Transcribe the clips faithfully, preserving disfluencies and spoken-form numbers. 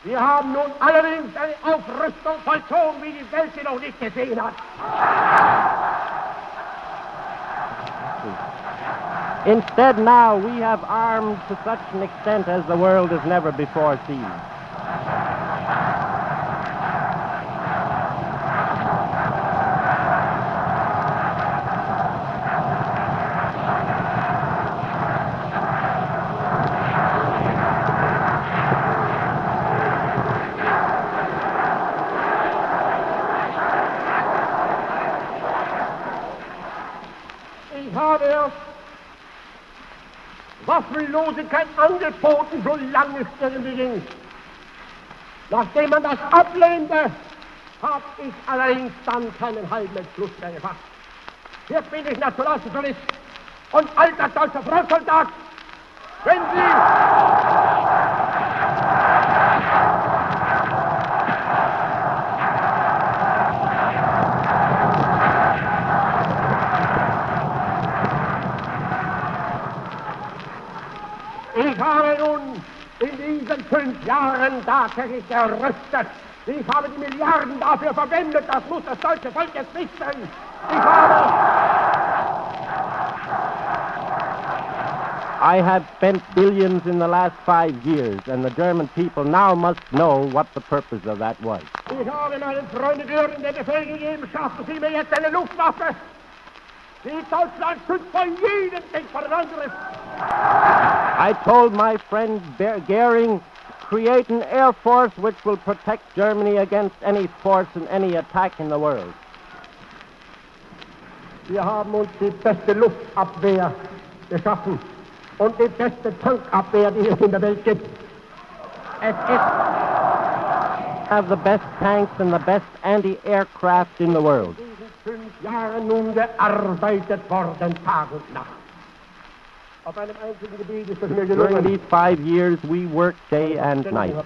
Wir haben nun allerdings eine Aufrüstung vollzogen, wie die Welt sie noch nicht gesehen hat. Instead, now we have armed to such an extent as the world has never before seen. Ich habe erst Waffenlosigkeit angeboten, solange es irgendwie ging. Nachdem man das ablehnte, habe ich allerdings dann keinen halben Entschluss mehr gefasst. Hier bin ich Nationalsozialist und alter deutscher Frontsoldat. Wenn Sie... Ich habe nun in diesen fünf Jahren tatsächlich gerüstet. Ich habe die Milliarden dafür verwendet, das muss das deutsche Volk jetzt wissen. Ich habe... I have spent billions in the last five years, and the German people now must know what the purpose of that was. Ich habe meinen Freunden Göring den Befehl gegeben, schaffen Sie mir jetzt eine Luftwaffe, die Deutschland schützt vor jedem denkbaren Angriff. I told my friend Goering, create an air force which will protect Germany against any force and any attack in the world. Wir haben uns die beste Luftabwehr geschaffen und die beste Tankabwehr, die es in der Welt gibt. Es ist have the best tanks and the best anti-aircraft in the world. In diesen fünf Jahren nun gearbeitet worden, Tag und Nacht. Auf einem einzigen Gebiet ist es mir During gelungen, these five years, we worked day and night.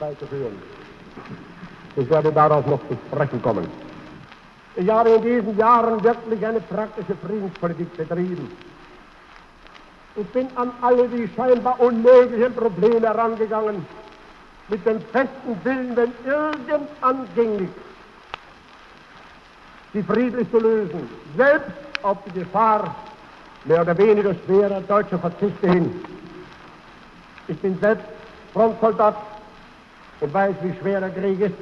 Ich werde darauf noch zu sprechen kommen. Ich habe in diesen Jahren wirklich eine praktische Friedenspolitik betrieben. Ich bin an alle die scheinbar unmöglichen Probleme herangegangen, mit dem festen Willen, wenn irgend anging, sie friedlich zu lösen, selbst auf die Gefahr mehr oder weniger schwerer deutscher Verzichte hin. Ich bin selbst Frontsoldat und weiß, wie schwer der Krieg ist.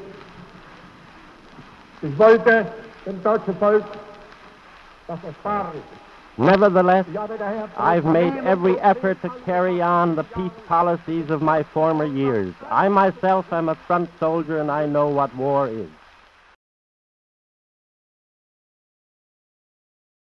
Ich wollte dem deutschen Volk das ersparen. Nevertheless, I've made every effort to carry on the peace policies of my former years. I myself am a front soldier and I know what war is.